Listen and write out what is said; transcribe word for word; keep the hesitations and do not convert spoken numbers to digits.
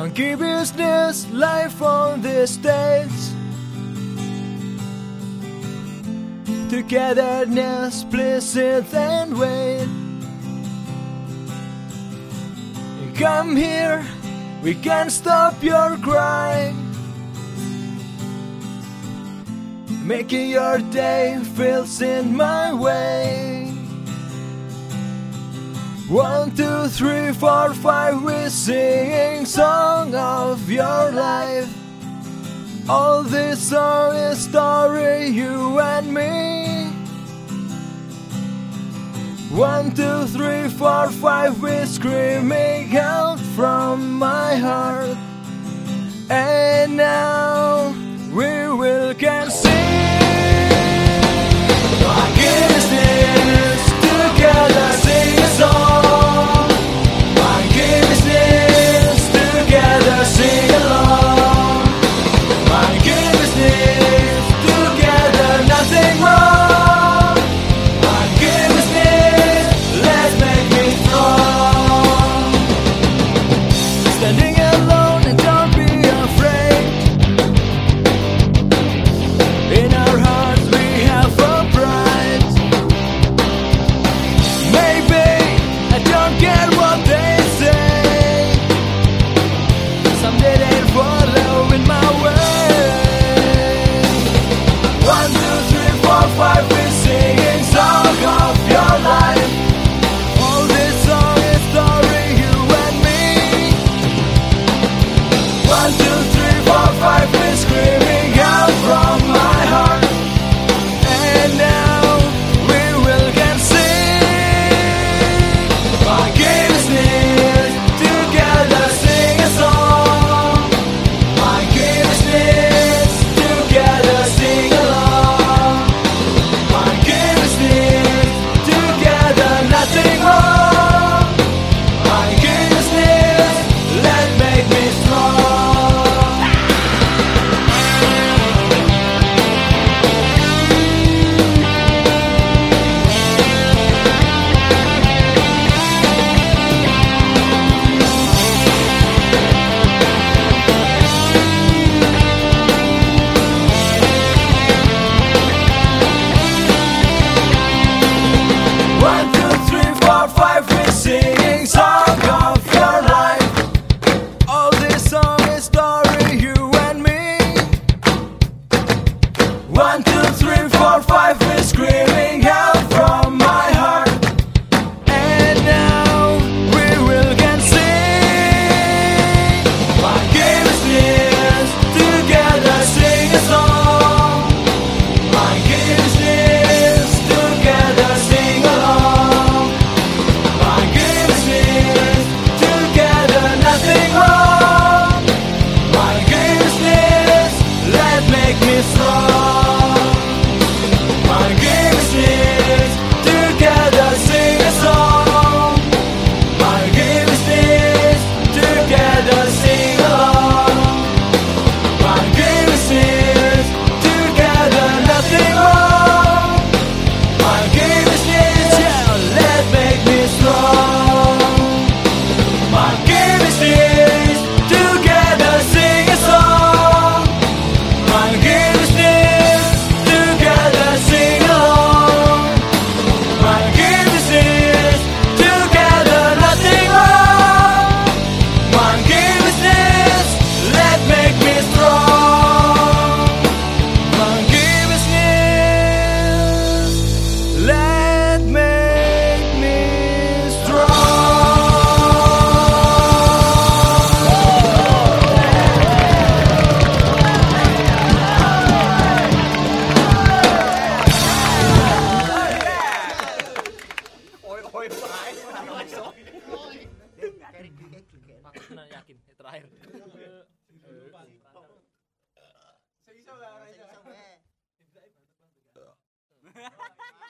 Monkey business, life on the stage. Togetherness, please sit and wait. Come here, we can't stop your crying. Making your day feels in my way. One, two, three, four, five, we sing song of your life. All this song is story, you and me. One, two, three, four, five, we screaming out from my heart. And now we will can sing. My business, together sing a song. My business, together sing along. My business, together nothing wrong. My business, let's make me strong. Standing alone and don't be afraid. In our hearts we have a pride. Maybe I don't get what they say. Someday they'll follow in my way. One, two, three, four, five, we're singing song of your life. All this song is story, you and me. One, two, three, four, five, we're screaming out from my heart. And now we will can sing. My business, together sing a song. My business, together sing along. My business, together nothing wrong. My business, let make me strong. One, two, three, four, five, we're singing song of your life. All this song is story, you and me. One, two, three, four, five, we're screaming out from my heart. And now we will can sing. My business, together sing a song. My business, together sing along. My business, together nothing wrong. My business, let make me strong. My business, together sing a song. My business, together sing along. My business, together nothing wrong. My business, yeah, let make me strong. My business, together sing a song. My business, together sing along. My business, together nothing wrong. My business, let make me strong. My business, let make me Nah, yakin terakhir. Saya iso gak? Saya iso.